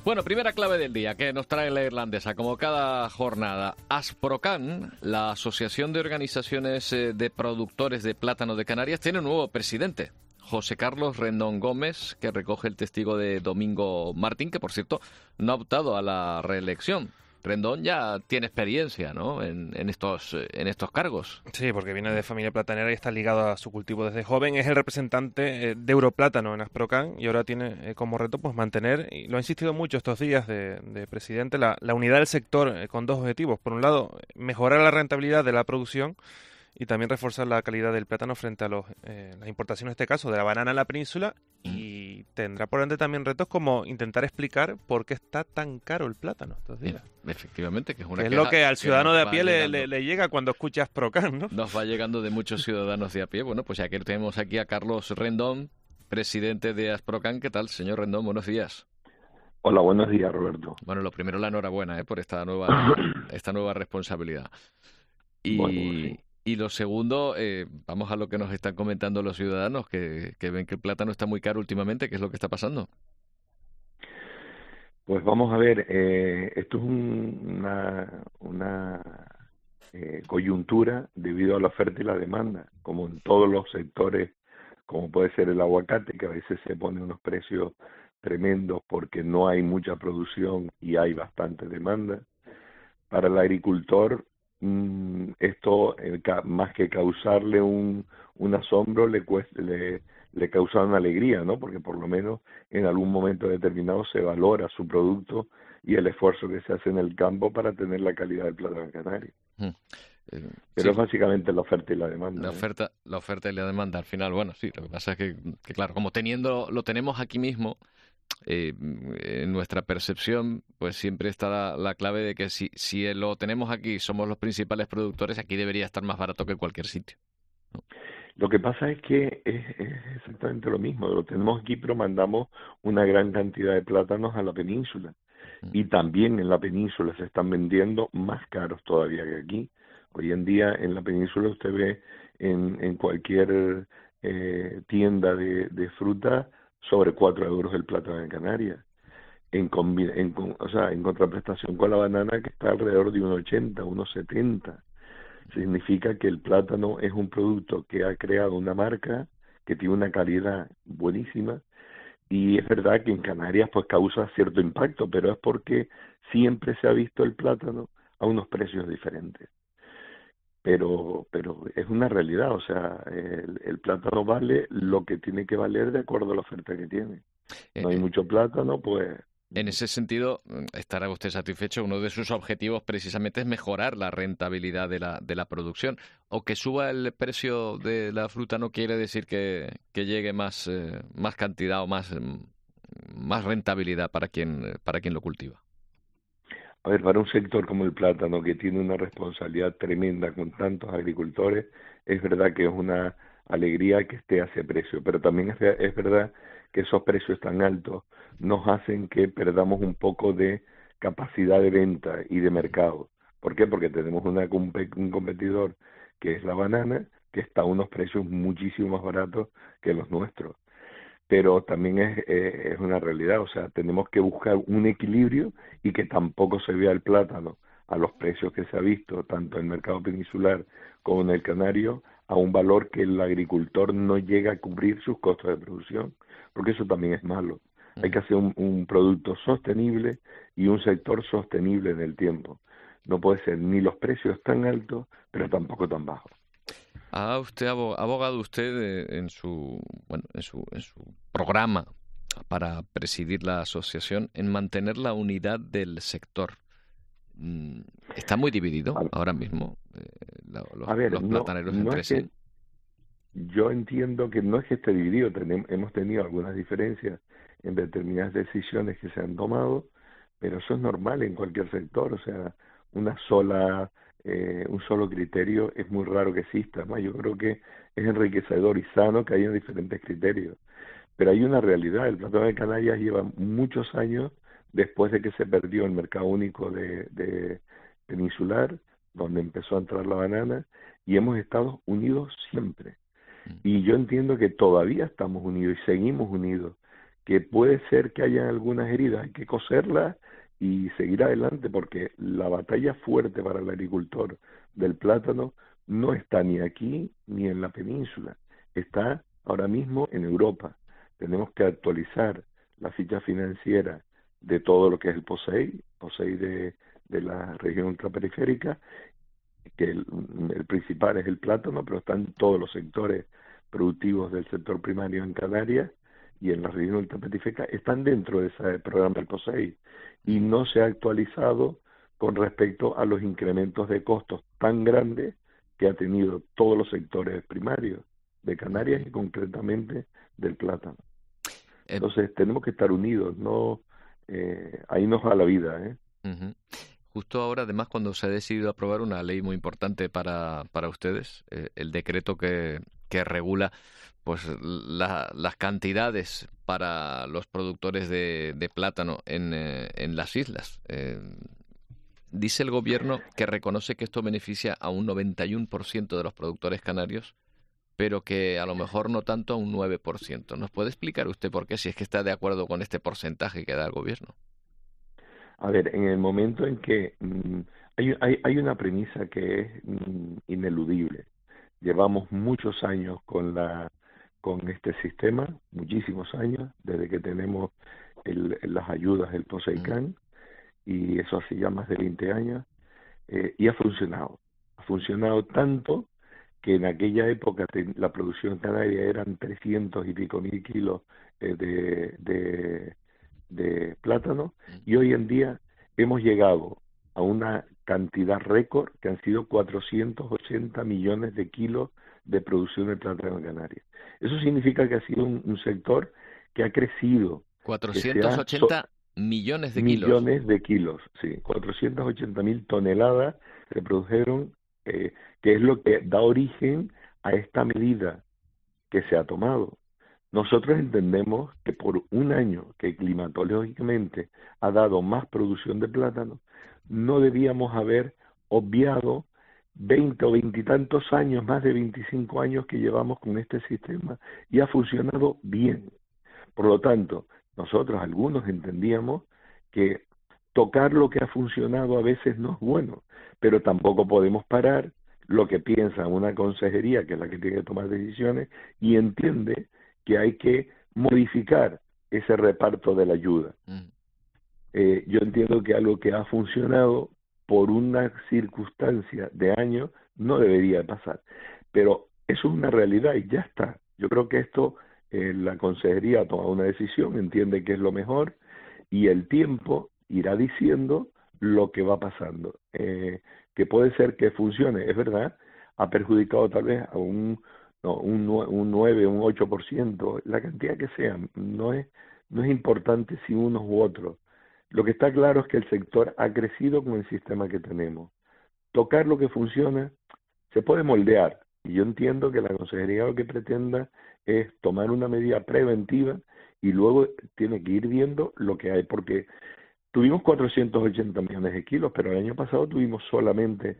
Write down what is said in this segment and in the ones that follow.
Bueno, primera clave del día que nos trae la irlandesa, como cada jornada. Asprocan, la Asociación de Organizaciones de Productores de Plátano de Canarias, tiene un nuevo presidente, José Carlos Rendón Gómez, que recoge el testigo de Domingo Martín, que por cierto no ha optado a la reelección. Rendón ya tiene experiencia, ¿no?, en estos cargos. Sí, porque viene de familia platanera y está ligado a su cultivo desde joven. Es el representante de Europlátano en Asprocan y ahora tiene como reto pues mantener, y lo ha insistido mucho estos días de presidente, la unidad del sector con dos objetivos. Por un lado, mejorar la rentabilidad de la producción y también reforzar la calidad del plátano frente a las importaciones, en este caso, de la banana en la península. Y tendrá por ende también retos como intentar explicar por qué está tan caro el plátano estos días. Efectivamente, que es una Que es queja lo que al ciudadano de a pie llegando. le llega cuando escucha Asprocan, ¿no? Nos va llegando de muchos ciudadanos de a pie. Bueno, pues ya que tenemos aquí a Carlos Rendón, presidente de Asprocan. ¿Qué tal, señor Rendón? Buenos días. Hola, buenos días, Roberto. Bueno, lo primero, la enhorabuena por esta nueva responsabilidad. Bueno, sí. Y lo segundo, vamos a lo que nos están comentando los ciudadanos, que ven que el plátano está muy caro últimamente. ¿Qué es lo que está pasando? Pues vamos a ver, esto es una coyuntura debido a la oferta y la demanda, como en todos los sectores, como puede ser el aguacate, que a veces se pone unos precios tremendos porque no hay mucha producción y hay bastante demanda. Para el agricultor, esto, más que causarle un asombro, le causa una alegría, ¿no? Porque por lo menos en algún momento determinado se valora su producto y el esfuerzo que se hace en el campo para tener la calidad del plátano canario. Pero Sí, es básicamente la oferta y la demanda. la oferta y la demanda. Al final, bueno, sí, lo que pasa es que claro, como lo tenemos aquí mismo, en nuestra percepción, pues siempre está la clave de que si lo tenemos aquí, somos los principales productores, aquí debería estar más barato que en cualquier sitio, ¿no? Lo que pasa es que es exactamente lo mismo. Lo tenemos aquí, pero mandamos una gran cantidad de plátanos a la península. Y también en la península se están vendiendo más caros todavía que aquí. Hoy en día en la península usted ve en cualquier tienda de fruta sobre 4 euros el plátano de Canarias. O sea, en contraprestación con la banana, que está alrededor de 1,80, 1,70. Significa que el plátano es un producto que ha creado una marca, que tiene una calidad buenísima, y es verdad que en Canarias pues causa cierto impacto, pero es porque siempre se ha visto el plátano a unos precios diferentes. Pero es una realidad, o sea, el plátano vale lo que tiene que valer de acuerdo a la oferta que tiene. Eh, No hay eh, mucho plátano, pues... En ese sentido, estará usted satisfecho. Uno de sus objetivos precisamente es mejorar la rentabilidad de la producción. O que suba el precio de la fruta no quiere decir que llegue más cantidad o más rentabilidad para quien lo cultiva. A ver, para un sector como el plátano, que tiene una responsabilidad tremenda con tantos agricultores, es verdad que es una alegría que esté a ese precio, pero también es verdad que esos precios tan altos nos hacen que perdamos un poco de capacidad de venta y de mercado. ¿Por qué? Porque tenemos un competidor, que es la banana, que está a unos precios muchísimo más baratos que los nuestros. Pero también es una realidad, o sea, tenemos que buscar un equilibrio y que tampoco se vea el plátano a los precios que se ha visto, tanto en el mercado peninsular como en el canario, a un valor que el agricultor no llega a cubrir sus costos de producción, porque eso también es malo. Hay que hacer un producto sostenible y un sector sostenible en el tiempo. No puede ser ni los precios tan altos, pero tampoco tan bajos. ¿Ha abogado usted en su programa para presidir la asociación en mantener la unidad del sector? ¿Está muy dividido ahora mismo los plataneros No entre es que sí? yo entiendo que no es que esté dividido, hemos tenido algunas diferencias en determinadas decisiones que se han tomado, pero eso es normal en cualquier sector, o sea, un solo criterio es muy raro que exista, ¿no? Yo creo que es enriquecedor y sano que haya diferentes criterios, pero hay una realidad, el plátano de Canarias lleva muchos años después de que se perdió el mercado único de peninsular, donde empezó a entrar la banana, y hemos estado unidos siempre. Y yo entiendo que todavía estamos unidos y seguimos unidos, que puede ser que haya algunas heridas, hay que coserlas y seguir adelante, porque la batalla fuerte para el agricultor del plátano no está ni aquí ni en la península, está ahora mismo en Europa. Tenemos que actualizar la ficha financiera de todo lo que es el POSEI de la región ultraperiférica, que el principal es el plátano, pero están todos los sectores productivos del sector primario en Canarias y en la región ultraperiférica, están dentro de ese programa del POSEI, y no se ha actualizado con respecto a los incrementos de costos tan grandes que ha tenido todos los sectores primarios de Canarias y concretamente del plátano. Entonces tenemos que estar unidos, no ahí nos va la vida, ¿eh? Uh-huh. Justo ahora, además, cuando se ha decidido aprobar una ley muy importante para ustedes, el decreto que regula pues las cantidades para los productores de plátano en las islas. Dice el gobierno que reconoce que esto beneficia a un 91% de los productores canarios, pero que a lo mejor no tanto a un 9%. ¿Nos puede explicar usted por qué, si es que está de acuerdo con este porcentaje que da el gobierno? A ver, en el momento en que hay una premisa que es ineludible. Llevamos muchos años con este sistema, muchísimos años, desde que tenemos las ayudas del POSEICAN, y eso hace ya más de 20 años, y ha funcionado. Ha funcionado tanto que en aquella época la producción canaria eran 300 y pico mil kilos de plátano, y hoy en día hemos llegado a una cantidad récord que han sido 480 millones de kilos de producción de plátano en Canarias. Eso significa que ha sido un sector que ha crecido. 480 millones de kilos. Millones de kilos, sí. 480.000 toneladas se produjeron, que es lo que da origen a esta medida que se ha tomado. Nosotros entendemos que por un año que climatológicamente ha dado más producción de plátano, no debíamos haber obviado 20 o 20 y tantos años, más de 25 años que llevamos con este sistema, y ha funcionado bien. Por lo tanto, nosotros algunos entendíamos que tocar lo que ha funcionado a veces no es bueno, pero tampoco podemos parar lo que piensa una consejería, que es la que tiene que tomar decisiones, y entiende que hay que modificar ese reparto de la ayuda. Yo entiendo que algo que ha funcionado por una circunstancia de años no debería pasar, pero eso es una realidad y ya está. Yo creo que esto, la consejería ha tomado una decisión, entiende que es lo mejor, y el tiempo irá diciendo lo que va pasando. Que puede ser que funcione, es verdad, ha perjudicado tal vez a un 9, un 8%, la cantidad que sea, no es importante si unos u otros. Lo que está claro es que el sector ha crecido con el sistema que tenemos. Tocar lo que funciona se puede moldear, y yo entiendo que la consejería lo que pretenda es tomar una medida preventiva y luego tiene que ir viendo lo que hay, porque tuvimos 480 millones de kilos, pero el año pasado tuvimos solamente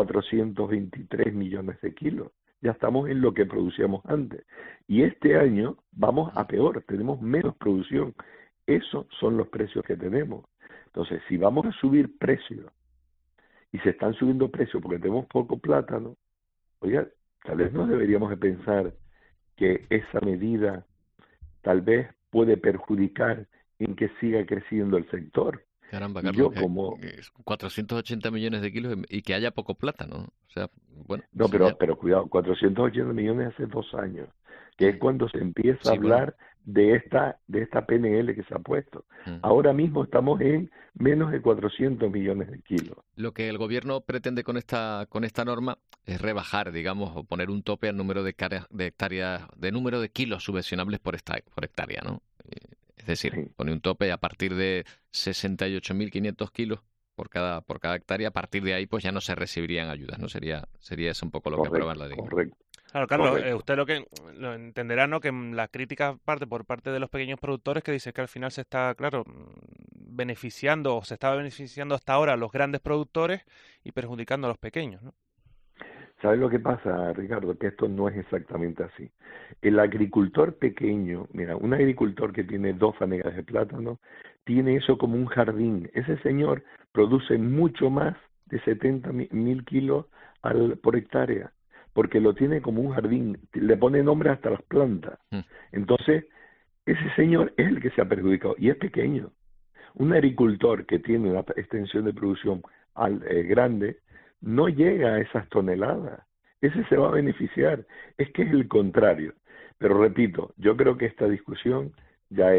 423 millones de kilos. Ya estamos en lo que producíamos antes. Y este año vamos a peor, tenemos menos producción. Esos son los precios que tenemos. Entonces, si vamos a subir precios, y se están subiendo precios porque tenemos poco plátano, oiga, tal vez no deberíamos de pensar que esa medida tal vez puede perjudicar en que siga creciendo el sector. Caramba, Carlos, que 480 millones de kilos y que haya poco plátano, ¿no? O sea, bueno. No, pero cuidado, 480 millones hace 2 años, que es cuando se empieza a hablar de esta PNL que se ha puesto. Ahora mismo estamos en menos de 400 millones de kilos. Lo que el gobierno pretende con esta norma es rebajar, digamos, o poner un tope al número de hectáreas, de número de kilos subvencionables por hectárea, ¿no? Es decir, sí, pone un tope a partir de 68.500 kilos por cada hectárea. A partir de ahí, pues ya no se recibirían ayudas, ¿no? Sería eso un poco lo que aprueba la ley. Correcto. Claro, Carlos, usted lo entenderá, ¿no? Que la crítica parte por parte de los pequeños productores, que dice que al final se está, claro, beneficiando, o se estaba beneficiando hasta ahora a los grandes productores y perjudicando a los pequeños, ¿no? ¿Sabes lo que pasa, Ricardo? Que esto no es exactamente así. El agricultor pequeño, mira, un agricultor que tiene 2 fanegas de plátano, tiene eso como un jardín. Ese señor produce mucho más de 70.000 kilos por hectárea, porque lo tiene como un jardín, le pone nombre hasta las plantas. Mm. Entonces, ese señor es el que se ha perjudicado y es pequeño. Un agricultor que tiene una extensión de producción grande no llega a esas toneladas. Ese se va a beneficiar. Es que es el contrario. Pero repito, yo creo que esta discusión ya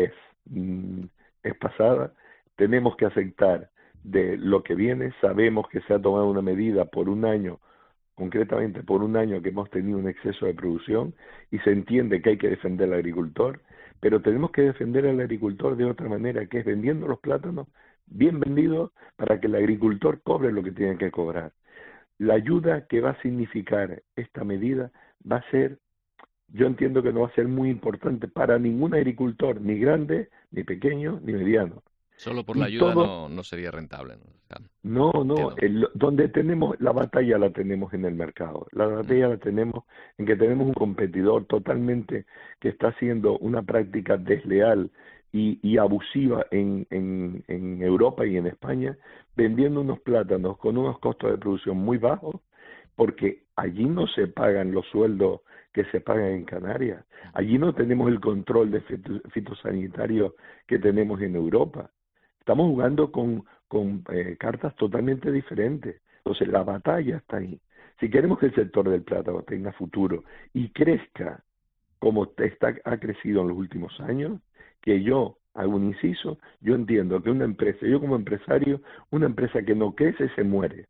es pasada. Tenemos que aceptar de lo que viene. Sabemos que se ha tomado una medida por un año, concretamente por un año que hemos tenido un exceso de producción y se entiende que hay que defender al agricultor, pero tenemos que defender al agricultor de otra manera, que es vendiendo los plátanos bien vendidos para que el agricultor cobre lo que tiene que cobrar. La ayuda que va a significar esta medida va a ser, yo entiendo que no va a ser muy importante para ningún agricultor, ni grande, ni pequeño, ni mediano. Solo por la Y ayuda todo, no sería rentable, ¿no? O sea, no, entiendo. donde tenemos la batalla la tenemos en el mercado. La Mm. batalla la tenemos en que tenemos un competidor totalmente que está haciendo una práctica desleal y abusiva en Europa y en España, vendiendo unos plátanos con unos costos de producción muy bajos, porque allí no se pagan los sueldos que se pagan en Canarias. Allí no tenemos el control de fitosanitario que tenemos en Europa. Estamos jugando con cartas totalmente diferentes. Entonces, la batalla está ahí. Si queremos que el sector del plátano tenga futuro y crezca como ha crecido en los últimos años, que yo hago un inciso, yo entiendo que una empresa, yo como empresario, una empresa que no crece se muere.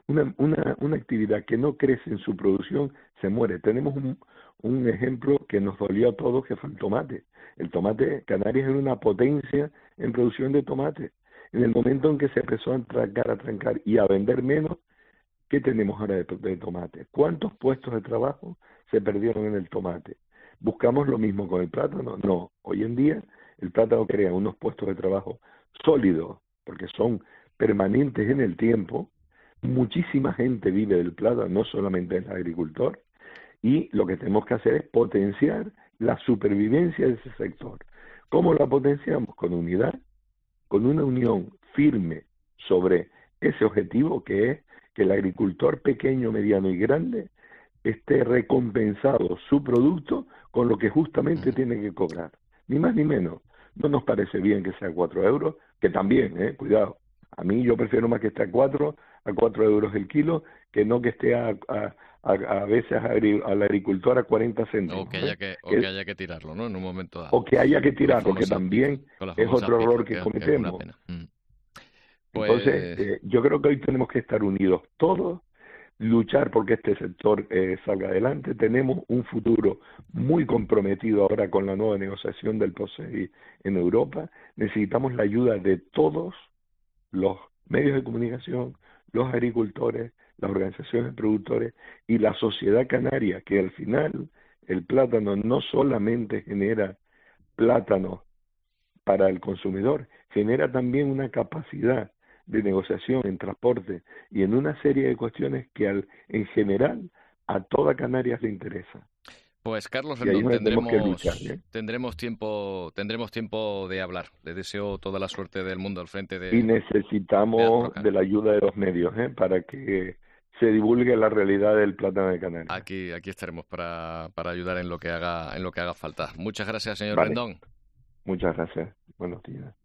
Una actividad que no crece en su producción se muere. Tenemos un ejemplo que nos dolió a todos, que fue el tomate. El tomate, Canarias era una potencia en producción de tomate. En el momento en que se empezó a trancar y a vender menos, ¿qué tenemos ahora de tomate? ¿Cuántos puestos de trabajo se perdieron en el tomate? ¿Buscamos lo mismo con el plátano? No. Hoy en día el plátano crea unos puestos de trabajo sólidos, porque son permanentes en el tiempo. Muchísima gente vive del plátano, no solamente el agricultor, y lo que tenemos que hacer es potenciar la supervivencia de ese sector. ¿Cómo la potenciamos? Con unidad, con una unión firme sobre ese objetivo, que es que el agricultor pequeño, mediano y grande esté recompensado su producto con lo que justamente tiene que cobrar, ni más ni menos. No nos parece bien que sea 4 euros, que también, cuidado, a mí yo prefiero más que esté a 4 euros el kilo, que no que esté a veces al agricultor a 40 céntimos. O que haya que tirarlo, ¿no? En un momento dado. O que haya que Con la tirarlo, que famosa pifa. también Con la es famosa otro pifa, error que que es una cometemos. pena. Entonces, Pues yo creo que hoy tenemos que estar unidos todos, luchar porque este sector salga adelante. Tenemos un futuro muy comprometido ahora con la nueva negociación del POSEI en Europa. Necesitamos la ayuda de todos los medios de comunicación, los agricultores, las organizaciones de productores y la sociedad canaria, que al final el plátano no solamente genera plátano para el consumidor, genera también una capacidad de negociación en transporte y en una serie de cuestiones que en general a toda Canarias le interesa. Carlos Y ahí es Rendón, donde tenemos que luchar, tendremos tiempo de hablar. Les deseo toda la suerte del mundo al frente Y de necesitamos Asprocan. de la ayuda de los medios, para que se divulgue la realidad del plátano de Canarias. Aquí estaremos para ayudar en lo que haga falta. Muchas gracias, señor Vale, Rendón. muchas gracias. Buenos días.